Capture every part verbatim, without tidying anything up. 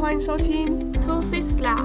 欢迎收听 Two Sis 啦。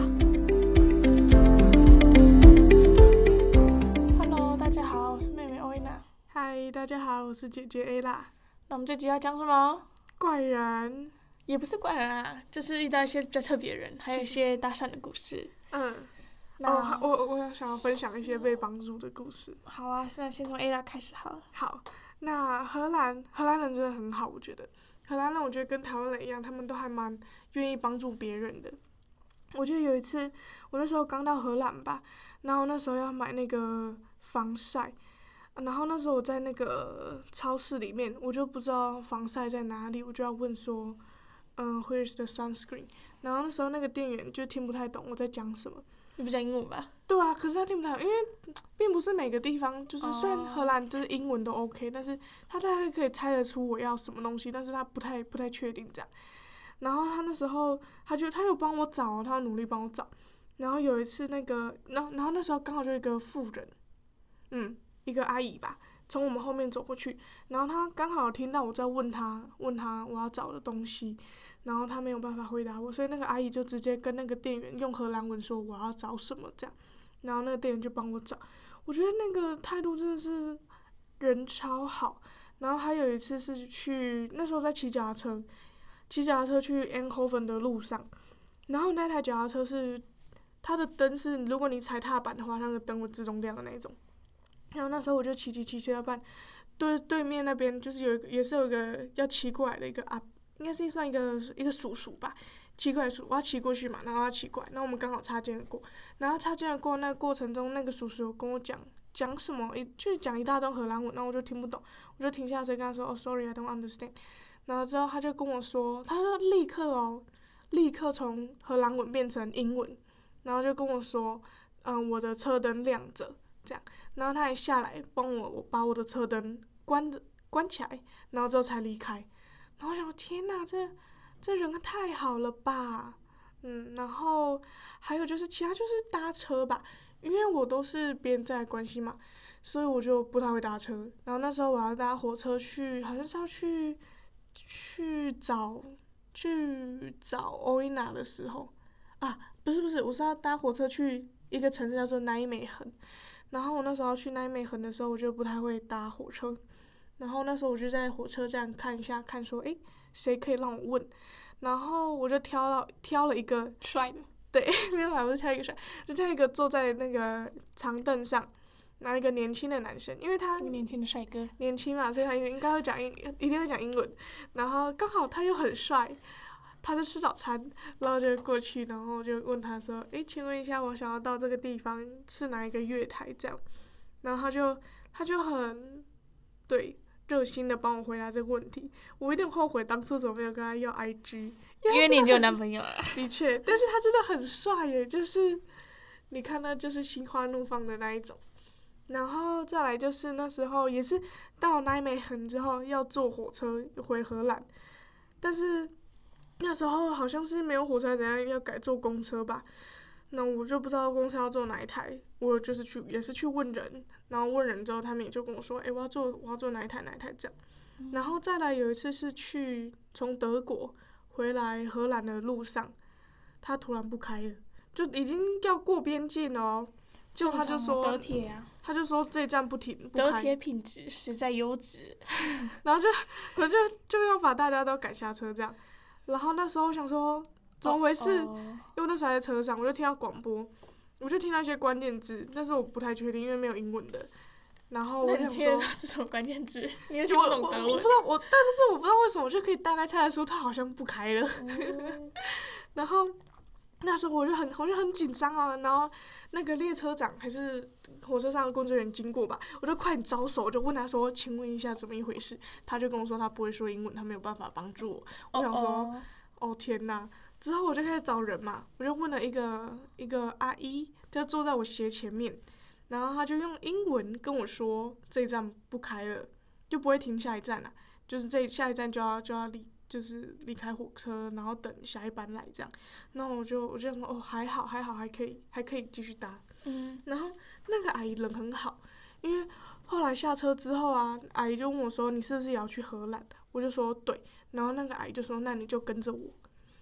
Hello， 大家好，我是妹妹欧伊娜。 嗨，大家好，我是姐姐 A 啦。 那我们这集要讲什么？ 怪人， 也不是怪人啊，就是遇到一些比较特别的人，还有一些搭讪的故事。 嗯， 那哦，我我想要分享一些被帮助的故事。 好啊，现在先从 A 啦开始好了。 好，那荷兰荷兰人真的很好，我觉得荷兰人我觉得跟台湾人一样，他们都还蛮愿意帮助别人的。我记得有一次，我那时候刚到荷兰吧，然后那时候要买那个防晒，然后那时候我在那个超市里面，我就不知道防晒在哪里，我就要问说，嗯 ，Where's the sunscreen？ 然后那时候那个店员就听不太懂我在讲什么。 你不讲英文吧？ 对啊，可是他听不太懂，因为并不是每个地方，就是虽然哦荷兰就是英文都 OK，、但是他大概可以猜得出我要什么东西，但是他不太不太确定这样。然后他那时候他就他有帮我找，他有努力帮我找。然后有一次那个，然后然后那时候刚好就一个妇人，嗯，一个阿姨吧，从我们后面走过去，然后她刚好听到我在问她问她我要找的东西，然后她没有办法回答我，所以那个阿姨就直接跟那个店员用荷兰文说我要找什么这样，然后那个店员就帮我找，我觉得那个态度真的是人超好。然后还有一次是去那时候在骑脚踏车，骑脚踏车去 Eindhoven 的路上，然后那台脚踏车是它的灯是如果你踩踏板的话，那个灯会自动亮的那种。然后那时候我就骑骑骑骑到半，对对面那边就是有一个也是有一个要骑过来的一个啊，应该是算一个一个叔叔吧，骑过来叔，我要骑过去嘛，然后他骑过来，然后我们刚好擦肩而过，然后擦肩而过那个过程中，那个叔叔有跟我讲讲什么，一就讲一大段荷兰文，然后我就听不懂，我就停下车跟他说，哦 ，sorry I don't understand， 然后之后他就跟我说，他说立刻哦，立刻从荷兰文变成英文，然后就跟我说，嗯，我的车灯亮着。这样，然后他还下来帮我，我把我的车灯关着关起来，然后之后才离开。然后我想，天哪，这这人太好了吧，嗯，然后还有就是其他就是搭车吧，因为我都是别人在的关系嘛，所以我就不太会搭车。然后那时候我要搭火车去，好像是要去去找去找欧伊娜的时候，啊，不是不是，我是要搭火车去一个城市叫做奈美恒。然后我那时候去奈美恒的时候，我就不太会搭火车，然后那时候我就在火车站看一下，看说，诶，谁可以让我问，然后我就挑了挑了一个帅的， 对，没有啦，不是挑一个帅，就挑一个坐在那个长凳上，然后一个年轻的男生，因为他一个年轻的帅哥， 年轻嘛，所以他应该会讲英，一定会讲英文，然后刚好他又很帅。他在吃早餐，然后就过去，然后就问他说：“诶，请问一下，我想要到这个地方是哪一个月台？”这样，然后他就他就很对热心的帮我回答这个问题。我有点后悔当初怎么没有跟他要 I G， 因为你已经有男朋友了。 的确，但是他真的很帅耶，就是你看他就是心花怒放的那一种。然后再来就是那时候也是到奈美恒之后要坐火车回荷兰，但是。那时候好像是没有火车怎样，要改坐公车吧，那我就不知道公车要坐哪一台，我就是去也是去问人，然后问人之后他们也就跟我说，诶，我要坐我要坐哪一台哪一台这样，嗯、然后再来有一次是去从德国回来荷兰的路上，他突然不开了，就已经要过边境了哦，就他就说德铁啊， 他就说这站不停不开，德铁品质实在优质， 然后就他就就要把大家都赶下车这样。然后那时候我想说怎么回事， oh, oh. 因为那时候还在车上，我就听到广播，我就听到一些关键字，但是我不太确定，因为没有英文的。然后我想说是什么关键字？你也听不懂德文。 我我不知道，我但是我不知道为什么，我就可以大概猜得出它好像不开了。嗯、然后那时候我就很我就很紧张啊，然后那个列车长还是火车上的工作人员经过吧，我就快点招手，我就问他说：“请问一下怎么一回事？”他就跟我说他不会说英文，他没有办法帮助我。我想说，哦, 哦天哪！之后我就开始找人嘛，我就问了一个一个阿姨，就坐在我斜前面，然后他就用英文跟我说这一站不开了，就不会停下一站了，就是这下一站就要就要离。就是离开火车，然后等下一班来这样，然后我就我就说哦还好还好还可以还可以继续搭，嗯，然后那个阿姨人很好，因为后来下车之后啊，阿姨就问我说你是不是也要去荷兰？我就说对，然后那个阿姨就说那你就跟着我，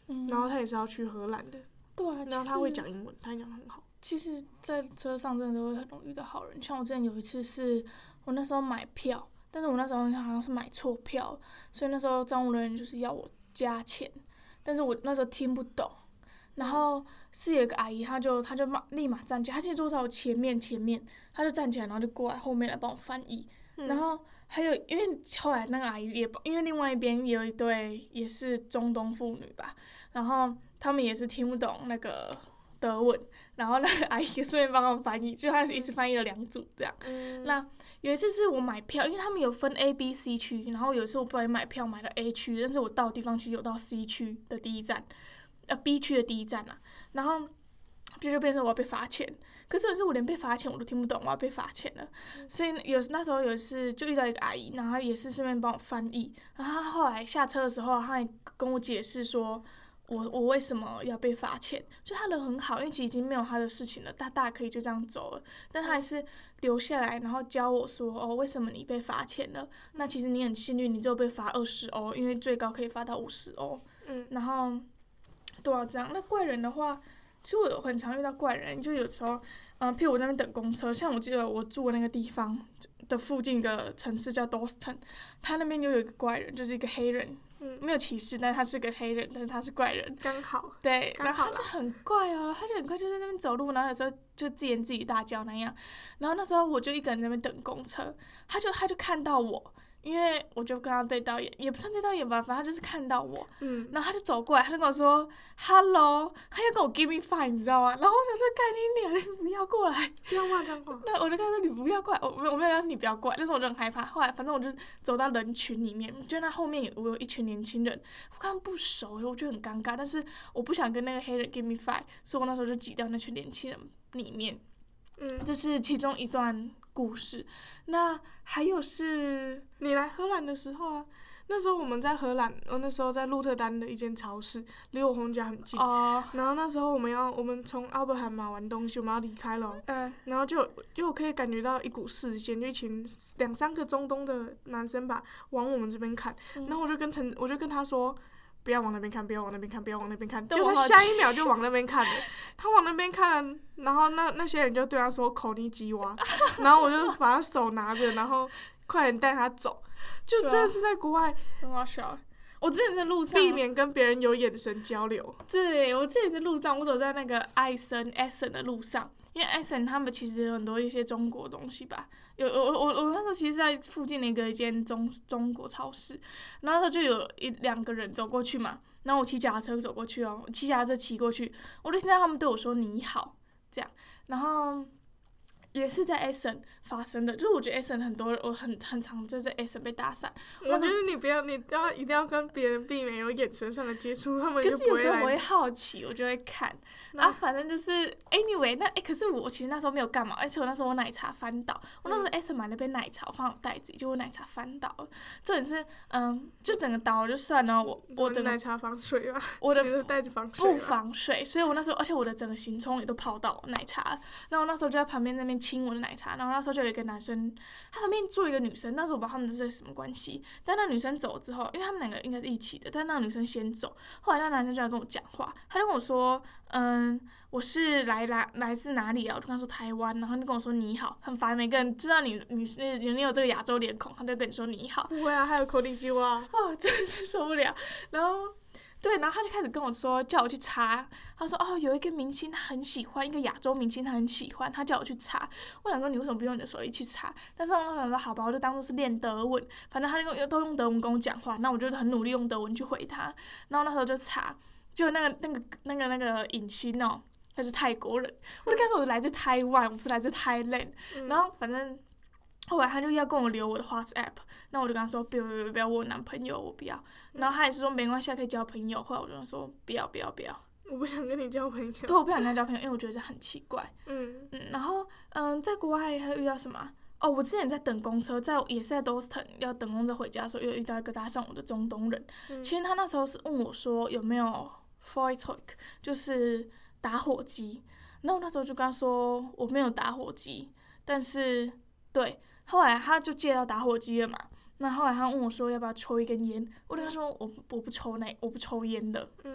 嗯， 然后他也是要去荷兰的， 对啊， 然后他会讲英文，他讲得很好。 其实，在车上真的都会很容易遇到好人。像我之前有一次是，我那时候买票，但是我那时候好像是买错票，所以那时候站务人员就是要我加钱，但是我那时候听不懂。然后是有一个阿姨，她就她就马立马站起来，她其实坐在我前面前面，她就站起来，然后就过来后面来帮我翻译。 嗯、 然后还有，因为后来那个阿姨也，因为另外一边也有一对也是中东妇女吧，然后他们也是听不懂那个德文，然后那个阿姨顺便帮他们翻译，就她一直翻译了两组这样。 嗯、 那有一次是我买票，因为他们有分 A、B、C 区，然后有一次我不小心买票买了 A 区，但是我到的地方其实有到 C 区的第一站，呃 B 区的第一站啊，然后就就变成我要被罚钱。可是有时我连被罚钱我都听不懂，我要被罚钱了，所以有那时候有一次就遇到一个阿姨，然后她也是顺便帮我翻译，然后她后来下车的时候，她还跟我解释说我我为什么要被罚钱，就她人很好，因为其实已经没有她的事情了，她大可以就这样走了，但她还是留下来，然后教我说哦为什么你被罚钱了，那其实你很幸运，你只有被罚二十欧，因为最高可以罚到五十欧， 嗯， 然后对啊这样，那怪人的话。其实我有很常遇到怪人，就有时候，嗯、呃，譬如我在那边等公车，像我记得我住的那个地方的附近一个城市叫 Doston， 他那边就有一个怪人，就是一个黑人， 嗯， 没有歧视，但是他是个黑人，但是他是怪人， 刚好， 对， 刚好然后他就很怪哦，他就很快就在那边走路，然后有时候就自言自语大叫那样，然后那时候我就一个人在那边等公车，他就他就看到我。因为我就跟他对到眼，也不算对到眼吧，反正他就是看到我， 嗯， 然后他就走过来，他就跟我说 “hello”，他要跟我 give me five， 你知道吗？然后我想说，干你脸，你不要过来， 不要骂脏话。 那我就跟他说你不要过来，我没有我没有要你不要过来，但是我就很害怕。后来反正我就走到人群里面，就那后面有我有一群年轻人，我跟他们不熟，我觉得很尴尬，但是我不想跟那个黑人 give me five， 所以我那时候就挤到那群年轻人里面。 嗯， 这是其中一段故事。那还有是你来荷兰的时候啊，那时候我们在荷兰，我那时候在鹿特丹的一间超市，离我红家很近。 哦。 然后那时候我们要，我们从奥伯海买完东西，我们要离开了。 嗯。 然后就就可以感觉到一股视线，就一群两三个中东的男生吧，往我们这边看。 嗯、 然后我就跟陈，我就跟他说。不要往那边看，不要往那边看，不要往那边看。 就他下一秒就往那边看了，他往那边看了，然后那那些人就对他说口尼基哇，然后我就把他手拿着，然后快点带他走，就真的是在国外很好笑。我之前在路上避免跟别人有眼神交流。 对，我之前在路上，我走在那个艾森 Essen 的路上，因为 Essen 他们其实有很多一些中国东西吧。有我我我那时候其实在附近的一个一间中中国超市，然后他就有一两个人走过去嘛，然后我骑脚踏车走过去哦，骑脚踏车骑过去，我就听到他们对我说你好这样，然后也是在 Essen 发生的，就是我觉得 Essen 很多我很很常就在 Essen 被搭讪。 我觉得你不要，你要一定要跟别人避免有眼神上的接触，他们就不会来。 可是有时候我会好奇，我就会看，然后反正就是 anyway， 那哎、欸，可是我其实那时候没有干嘛，而且我那时候我奶茶翻倒，我那时候 Essen 买了杯奶茶，我放我袋子里，结果奶茶翻倒了。重点是，嗯，就整个倒了就算了，我我的奶茶防水吧， 我的你的袋子防水不防水，所以我那时候，而且我的整个行充也都泡到奶茶，然后我那时候就在旁边那边亲我的奶茶，然后那时候就有一个男生，他旁边坐一个女生，那时候我不知道他们是什么关系，但那女生走了之后，因为他们两个应该是一起的，但那个女生先走，后来那男生就来跟我讲话，他就跟我说，嗯，我是来来来自哪里啊？我就跟他说台湾，然后他就跟我说你好，很烦，每个人知道你你是你有这个亚洲脸孔，他就跟你说你好。 不会啊，还有口尼基哇， 哦，真的是受不了，然后。对，然后他就开始跟我说，叫我去查。他说：“哦，有一个明星他很喜欢，一个亚洲明星他很喜欢，他叫我去查。”我想说，你为什么不用你的手机去查？但是我想说，好吧，我就当做是练德文。反正他就都用德文跟我讲话，那我就很努力用德文去回他。然后那时候就查，就那个那个那个那个影星哦，他是泰国人。我就跟他说我来自台湾，我不是来自 Thailand。然后反正。后来他就要跟我留我的 WhatsApp， 那我就跟他说不要不要不要，我有男朋友我不要。然后他也是说没关系，可以交朋友。后来我就说不要不要不要， 我不想跟你交朋友。 对，我不想跟他交朋友，因为我觉得这很奇怪。 嗯嗯，然后嗯，在国外还有遇到什么？哦，我之前在等公车，在也是在 Doston 要等公车回家的时候，又遇到一个搭上我的中东人。嗯、其实他那时候是问我说有没有 Feuerzeug， 就是打火机。然后我那时候就跟他说我没有打火机，但是对。后来他就借到打火机了嘛，那后来他问我说要不要抽一根烟，我跟他说我我不抽那我不抽烟的。 嗯，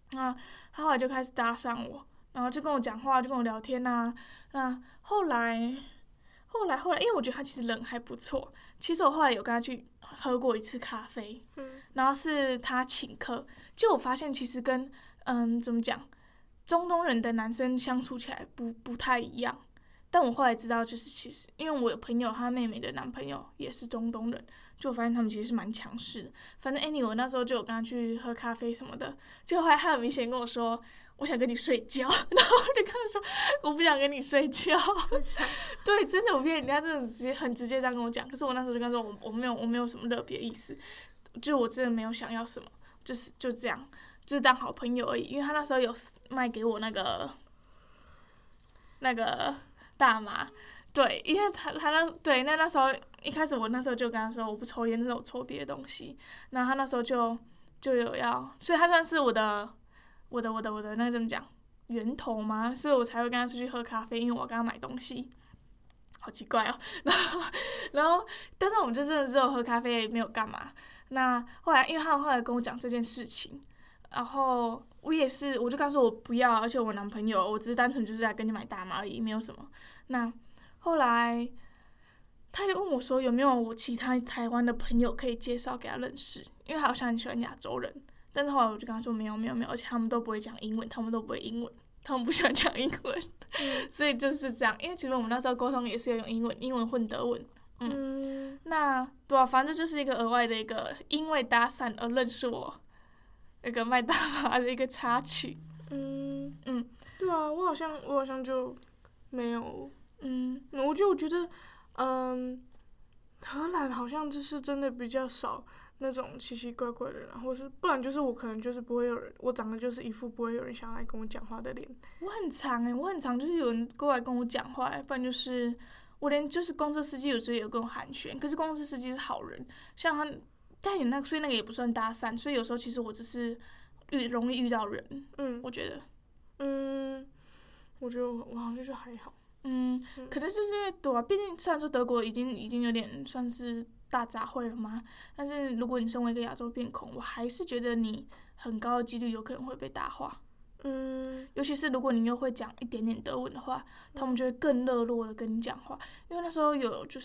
那他后来就开始搭上我，然后就跟我讲话，就跟我聊天呐、啊。那后来，后来，后来，因为我觉得他其实人还不错。其实我后来有跟他去喝过一次咖啡， 嗯然后是他请客。就我发现，其实跟嗯怎么讲，中东人的男生相处起来不不太一样。但我后来知道，就是其实因为我有朋友，他妹妹的男朋友也是中东人，就我发现他们其实是蛮强势的。反正 anyway， 我那时候就有跟他去喝咖啡什么的，就后来他很明显跟我说，我想跟你睡觉，然后我就跟他说，我不想跟你睡觉。对，真的，我骗人家，真的直接很直接这样跟我讲。可是我那时候就跟他说，我我没有我没有什么特别意思，就我真的没有想要什么，就是就这样，就是当好朋友而已。因为他那时候有卖给我那个那个大麻。对，因为他他那对那那时候一开始我那时候就跟他说我不抽烟，但是我抽别的东西。然后他那时候就就有要，所以他算是我的我的我的我的那个怎么讲源头嘛，所以我才会跟他出去喝咖啡，因为我要跟他买东西。好奇怪哦，然后然后但是我们就真的只有喝咖啡，也没有干嘛。那后来因为他后来跟我讲这件事情，然后我也是我就跟他说我不要，而且我男朋友我只是单纯就是来跟你买大麻而已，没有什么。那后来他就问我说有没有我其他台湾的朋友可以介绍给他认识，因为他好像很喜欢亚洲人。但是后来我就跟他说没有没有没有，而且他们都不会讲英文，他们都不会英文，他们不喜欢讲英文，所以就是这样。因为其实我们那时候沟通也是有用英文，英文混德文。嗯，嗯那对啊，反正就是一个额外的一个因为搭讪而认识我那个卖大麻的一个插曲。 嗯嗯， 对啊，我好像我好像就没有。 嗯， 我就我觉得，嗯，荷兰好像就是真的比较少那种奇奇怪怪的人，或是不然就是我可能就是不会有人，我长得就是一副不会有人想来跟我讲话的脸。 我很常诶、欸，我很常就是有人过来跟我讲话、欸，不然就是我连就是公车司机有时候也有跟我寒暄，可是公车司机是好人，像他，但也那所以那个也不算搭讪，所以有时候其实我只是遇容易遇到人， 嗯， 我觉得， 嗯，我觉得我我好像就是还好。 嗯，可能就是因为对啊，毕竟虽然说德国已经已经有点算是大杂烩了嘛，但是如果你身为一个亚洲面孔，我还是觉得你很高的几率有可能会被搭话。 嗯， 尤其是如果你又会讲一点点德文的话，他们就会更热络的跟你讲话。因为那时候有就是，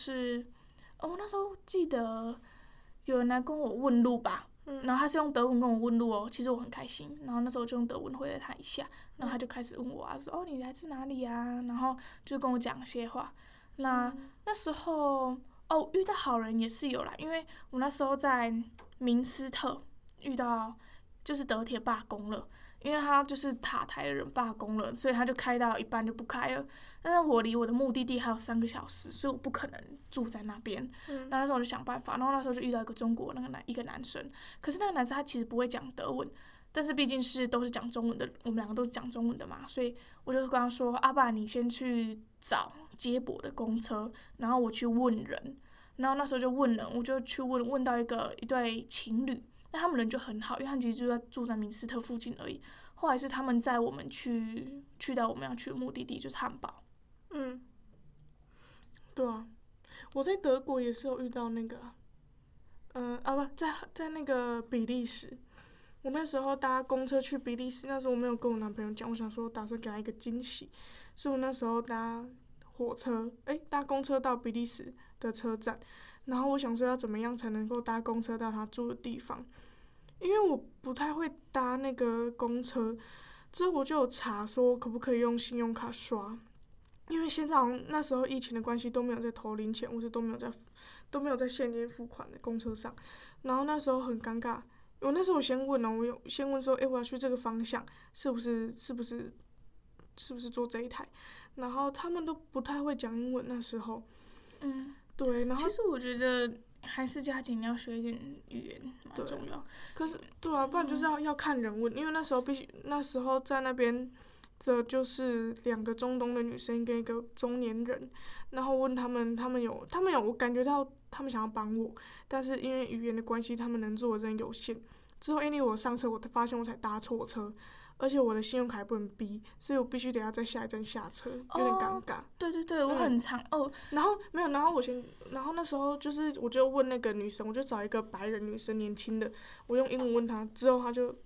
哦，我那时候记得有人来跟我问路吧，然后他是用德文跟我问路哦，其实我很开心。然后那时候我就用德文回了他一下，然后他就开始问我啊，说哦你来自哪里啊？然后就跟我讲一些话。那那时候哦遇到好人也是有啦，因为我那时候在明斯特遇到就是德铁罢工了。因为他就是塔台的人罢工了，所以他就开到一半就不开了。但是我离我的目的地还有三个小时，所以我不可能住在那边。嗯、那那时候我就想办法，然后那时候就遇到一个中国那个男一个男生，可是那个男生他其实不会讲德文，但是毕竟是都是讲中文的，我们两个都是讲中文的嘛，所以我就跟他说：“阿爸，你先去找接驳的公车，然后我去问人。”然后那时候就问人，我就去问问到一个一对情侣。但他们人就很好，因为他们其实就在住在明斯特附近而已。后来是他们载我们去去到我们要去的目的地，就是汉堡。 嗯，对啊，我在德国也是有遇到那个，嗯、呃、啊不，在在那个比利时，我那时候搭公车去比利时，那时候我没有跟我男朋友讲，我想说打算给他一个惊喜，所以我那时候搭火车，诶，搭公车到比利时的车站。然后我想说要怎么样才能够搭公车到他住的地方，因为我不太会搭那个公车，之后我就有查说可不可以用信用卡刷，因为现在好像那时候疫情的关系都没有在投零钱，或者都没有在都没有在现金付款的公车上，然后那时候很尴尬，我那时候我先问了，我有先问说，诶，我要去这个方向，是不是是不是是不是坐这一台，然后他们都不太会讲英文那时候， 嗯。 对，然后其实我觉得还是加紧要学一点语言蛮重要。 可是对啊，不然就是要要看人问，因为那时候必须那时候在那边，这就是两个中东的女生跟一个中年人，然后问他们，他们有他们有我感觉到他们想要帮我，但是因为语言的关系，他们能做的真的有限。之后因为我上车，我发现我才搭错车。而且我的信用卡也不能逼，所以我必须等下在下一站下车，有点尴尬。 哦、对对对，我很常、嗯、哦。 然后没有，然后我先，然后那时候就是我就问那个女生，我就找一个白人女生，年轻的，我用英文问她，之后她就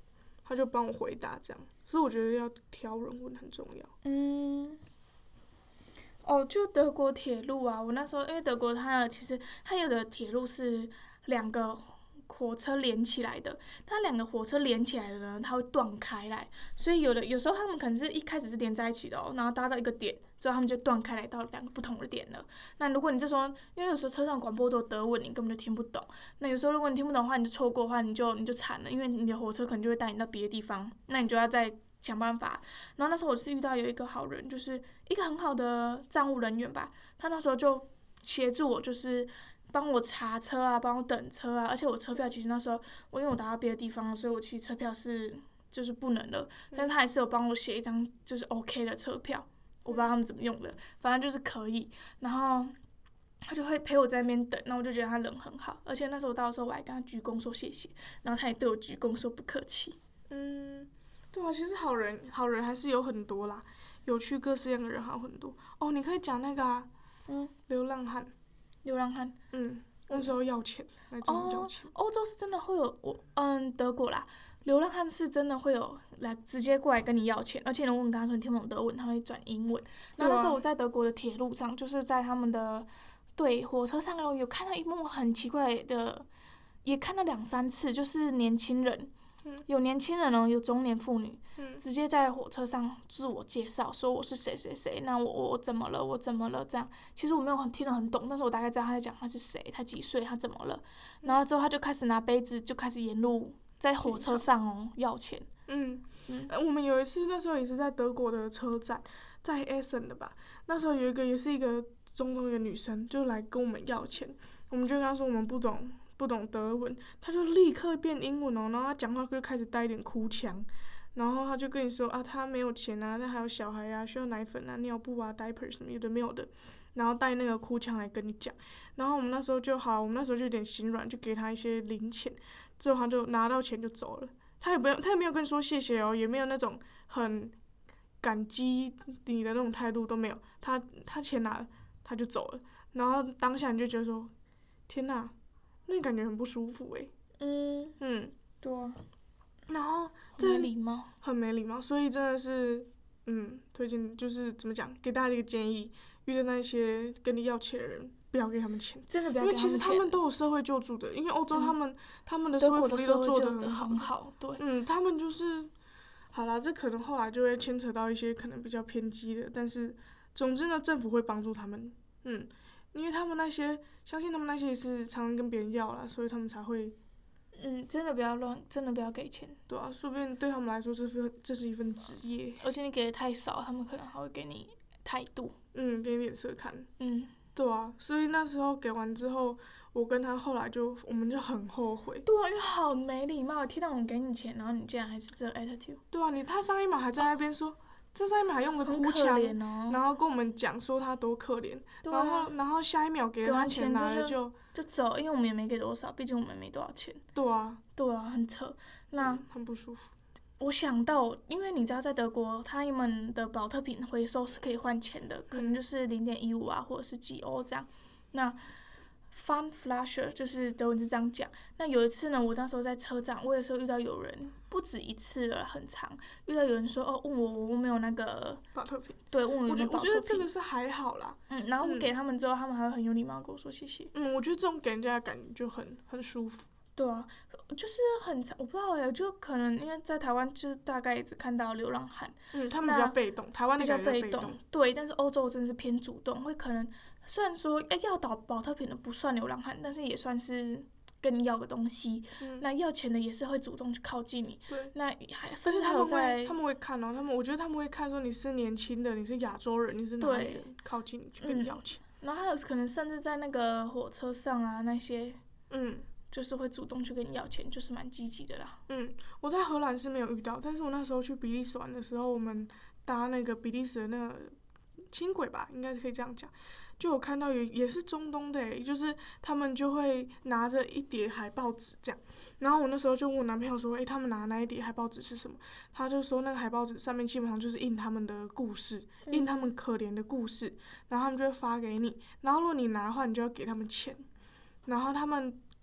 他就帮我回答这样，所以我觉得要挑人问很重要。 嗯。哦，就德国铁路啊，我那时候因为德国它的其实它有的铁路是两个火车连起来的，它两个火车连起来的呢，它会断开来，所以有的有时候他们可能是一开始是连在一起的哦，然后搭到一个点之后，他们就断开来到两个不同的点了。那如果你这时候，因为有时候车上广播都有德文，你根本就听不懂。那有时候如果你听不懂的话，你就错过的话，你就你就惨了，因为你的火车可能就会带你到别的地方，那你就要再想办法。然后那时候我是遇到有一个好人，就是一个很好的站务人员吧，他那时候就协助我，就是帮我查车啊，帮我等车啊，而且我车票其实那时候我因为我打到别的地方，所以我其实车票是就是不能了，但是他还是有帮我写一张就是 OK 的车票，我不知道他们怎么用的，反正就是可以，然后他就会陪我在那边等，然后我就觉得他人很好，而且那时候我到的时候我还跟他鞠躬说谢谢，然后他也对我鞠躬说不客气。 嗯，对啊，其实好人好人还是有很多啦，有趣各式各样的人还有很多。哦，你可以讲那个啊， 嗯， 流浪汉。 流浪汉。 嗯，那时候要钱，来找你要钱。 哦，欧洲是真的会有我嗯德国啦，流浪汉是真的会有来直接过来跟你要钱，而且如果你跟他说你听不懂德文，他会转英文。然后那时候我在德国的铁路上，就是在他们的对火车上有有看到一幕很奇怪的，也看到两三次，就是年轻人。有年轻人哦，有中年妇女， 嗯、 直接在火车上自我介绍，说我是谁谁谁，那我我怎么了，我怎么了这样。其实我没有很听得很懂，但是我大概知道他在讲他是谁，他几岁，他怎么了。然后之后他就开始拿杯子，就开始沿路在火车上哦要钱。 嗯， 嗯呃，我们有一次那时候也是在德国的车站，在 Essen 的吧，那时候有一个也是一个中东的女生，就来跟我们要钱，我们就跟她说我们不懂。不懂德文，他就立刻变英文哦，然后他讲话就开始带一点哭腔，然后他就跟你说啊，他没有钱啊，他还有小孩啊，需要奶粉啊、尿布啊、diaper 什么有的没有的，然后带那个哭腔来跟你讲，然后我们那时候就好，我们那时候就有点心软，就给他一些零钱，之后他就拿到钱就走了，他也不用，他也没有跟你说谢谢哦，也没有那种很感激你的那种态度都没有，他他钱拿了他就走了，然后当下你就觉得说，天哪！那感觉很不舒服诶。 嗯嗯， 对啊。 然后很没礼貌。 很没礼貌，所以真的是，嗯，推荐就是怎么讲，给大家一个建议，遇到那些跟你要钱的人，不要给他们钱。 真的不要给他们钱。 因为其实他们都有社会救助的，因为欧洲他们、嗯、他们的社会福利都做得很好。 很好，对。 嗯，他们就是，好啦，这可能后来就会牵扯到一些可能比较偏激的，但是总之呢，政府会帮助他们，嗯。因为他们那些，相信他们那些也是常常跟别人要啦，所以他们才会。 嗯，真的不要乱，真的不要给钱。 对啊，说不定对他们来说，这份这是一份职业。 而且你给的太少，他们可能还会给你态度。 嗯，给你脸色看。 嗯。 对啊，所以那时候给完之后，我跟他后来就，我们就很后悔。 对啊，因为好没礼貌，听到我给你钱，然后你竟然还是这 attitude。 对啊，你他上一秒还在那边说。哦这上一秒还用着哭腔、哦，然后跟我们讲说他多可怜、啊，然后然后下一秒给了他钱拿了就就走，因为我们也没给多少，毕竟我们没多少钱。 对啊， 对啊，很扯。那、 嗯、很不舒服。 我想到，因为你知道在德国，他们的保特瓶回收是可以换钱的，可能就是零点一五啊，或者是几欧这样。那Pfandflasche 就是德文是这样讲。那有一次呢，我那时候在车站，我有时候遇到有人不止一次了，很长，遇到有人说哦，问我我没有那个保特瓶， 对，问我有没有保特瓶。 我觉得这个是还好啦。 嗯，然后我给他们之后，嗯、他们还会很有礼貌跟我说谢谢。 嗯，我觉得这种给人家的感觉就很很舒服。 对啊，就是很长，我不知道哎，就可能因为在台湾就是大概也只看到流浪汉。 嗯，他们比较被动，台湾比较被动。 对，但是欧洲真的是偏主动，会可能虽然说哎要倒保特瓶的不算流浪汉，但是也算是跟你要个东西。嗯、那要钱的也是会主动去靠近你。 对。 那还甚至还有在他们会看哦，他们我觉得他们会看说你是年轻的，你是亚洲人，你是哪里人，靠近你去跟你要钱。 嗯、然后还有可能甚至在那个火车上啊那些。 嗯。 就是会主动去跟你要钱，就是蛮积极的啦。 嗯，我在荷兰是没有遇到，但是我那时候去比利时玩的时候，我们搭那个比利时的那个轻轨吧，应该可以这样讲，就有看到有也是中东的诶，就是他们就会拿着一叠海报纸这样，然后我那时候就问我男朋友说，诶，他们拿那一叠海报纸是什么？他就说那个海报纸上面基本上就是印他们的故事，印他们可怜的故事，然后他们就会发给你，然后如果你拿的话，你就要给他们钱，然后他们。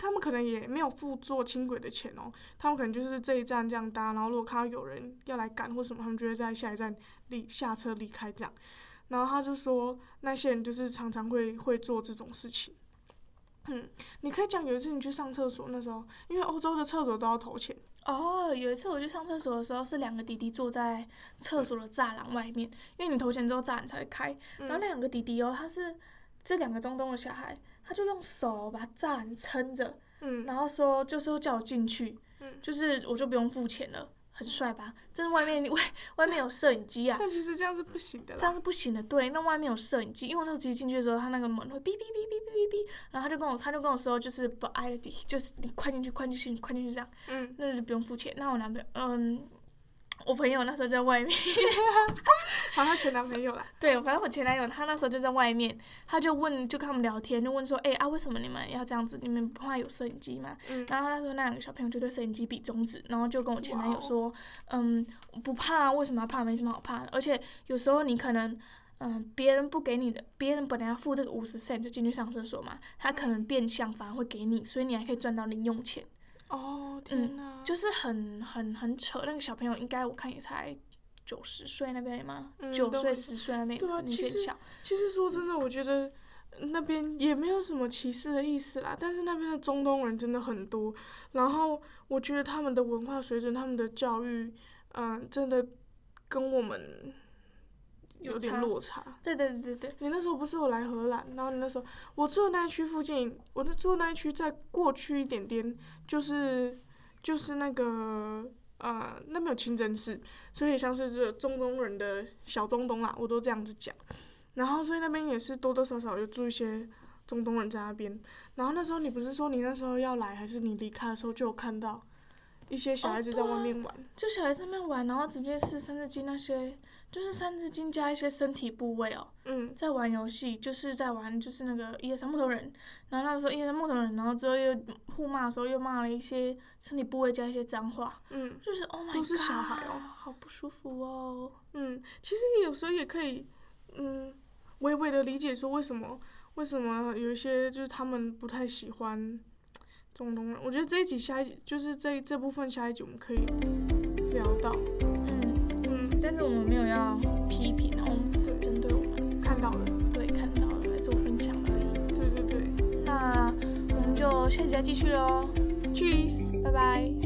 他们可能也没有付坐轻轨的钱哦，他们可能就是这一站这样搭，然后如果看到有人要来赶或什么，他们就会在下一站离下车离开这样。然后他就说那些人就是常常会会做这种事情。嗯，你可以讲有一次你去上厕所那时候，因为欧洲的厕所都要投钱。 哦，有一次我去上厕所的时候，是两个弟弟坐在厕所的栅栏外面，因为你投钱之后栅栏才会开。然后那两个弟弟哦，他是这两个中东的小孩，他就用手把栅栏撑着， 嗯， 然后说就说叫我进去， 嗯， 就是我就不用付钱了。很帅吧？真的外面外外面有摄影机啊！ 但其实这样是不行的啦。 这样是不行的，对。那外面有摄影机，因为我那时候其实进去的时候，他那个门会哔哔哔哔哔哔哔，然后他就跟我他就跟我说，就是不挨底，就是你快进去，快进去，你快进去这样。 嗯。 那就不用付钱。那我男朋友，嗯，我朋友那时候在外面。 好，他前男朋友啦。 对，反正我前男友他那时候就在外面，他就问，就跟他们聊天，就问说，哎、欸、啊，为什么你们要这样子？你们不怕有摄影机吗？ 嗯、 然后那时候那两个小朋友就对摄影机比中指，然后就跟我前男友说，嗯，不怕，为什么要怕？没什么好怕的。而且有时候你可能，嗯，别人不给你的，别人本来要付这个五十 cent 就进去上厕所嘛，他可能变相反而会给你，所以你还可以赚到零用钱。 哦，天哪！ 嗯，就是很很很扯，那个小朋友应该我看也才九十岁那边吗？九、嗯、岁十岁那边， 对啊， 年纪很小。 其实说真的，我觉得那边也没有什么歧视的意思啦，但是那边的中东人真的很多，然后我觉得他们的文化水准、他们的教育，嗯、呃，真的跟我们有点落差。 对对对对。 你那时候不是有来荷兰，然后你那时候我住的那一区附近，我的住的那一区再过去一点点，就是就是那个。呃，那边有清真寺，所以像是这中东人的小中东啦，我都这样子讲。然后，所以那边也是多多少少有住一些中东人在那边。然后那时候你不是说你那时候要来，还是你离开的时候就有看到一些小孩子在外面玩？哦啊、就小孩子在那边玩，然后直接吃三字经那些，就是三字经加一些身体部位哦。 嗯。 在玩游戏，就是在玩就是那个一二三木头人，然后那个时候一二三木头人，然后之后又互骂的时候又骂了一些身体部位加一些脏话。 嗯。 就是 Oh my God， 都是小孩哦， 好不舒服哦。 嗯，其实有时候也可以，嗯，微微的理解说为什么为什么有一些就是他们不太喜欢中东人。我觉得这一集下一集就是这这部分下一集我们可以聊到。 嗯嗯，但是我们没有要批评，我们只是针对我们看到的， 对看到的来做分享而已。 对对对， 那我们就下集再继续喽。 Cheers， 拜拜。